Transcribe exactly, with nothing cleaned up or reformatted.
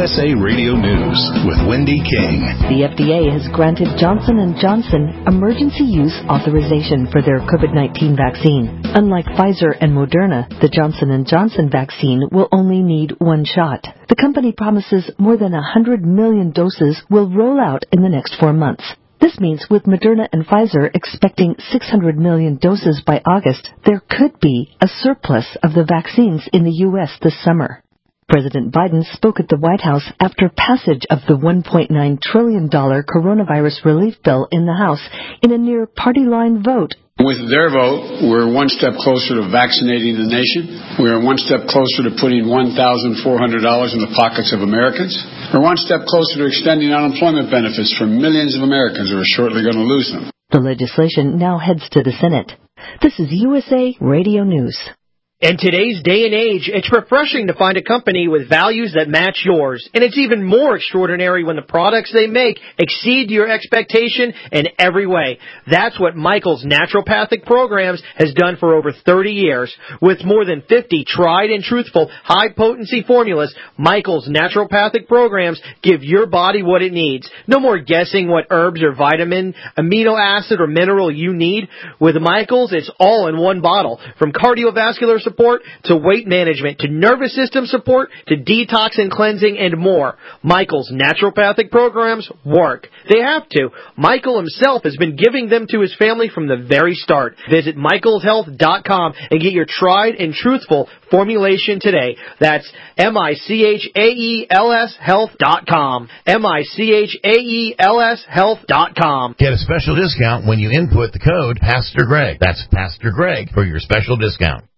S A Radio News with Wendy King. The F D A has granted Johnson and Johnson emergency use authorization for their COVID nineteen vaccine. Unlike Pfizer and Moderna, the Johnson and Johnson vaccine will only need one shot. The company promises more than one hundred million doses will roll out in the next four months. This means with Moderna and Pfizer expecting six hundred million doses by August, there could be a surplus of the vaccines in the U S this summer. President Biden spoke at the White House after passage of the one point nine trillion dollars coronavirus relief bill in the House in a near party line vote. With their vote, we're one step closer to vaccinating the nation. We're one step closer to putting one thousand four hundred dollars in the pockets of Americans. We're one step closer to extending unemployment benefits for millions of Americans who are shortly going to lose them. The legislation now heads to the Senate. This is U S A Radio News. In today's day and age, it's refreshing to find a company with values that match yours. And it's even more extraordinary when the products they make exceed your expectation in every way. That's what Michael's Naturopathic Programs has done for over thirty years. With more than fifty tried and truthful high-potency formulas, Michael's Naturopathic Programs give your body what it needs. No more guessing what herbs or vitamin, amino acid, or mineral you need. With Michael's, it's all in one bottle. From cardiovascular support support to weight management to nervous system support to detox and cleansing and more. Michael's Naturopathic Programs work. They have to. Michael himself has been giving them to his family from the very start. Visit michaels health dot com and get your tried and truthful formulation today. That's M I C H A E L S health dot com. M I C H A E L S health dot com. Get a special discount when you input the code Pastor Greg. That's Pastor Greg for your special discount.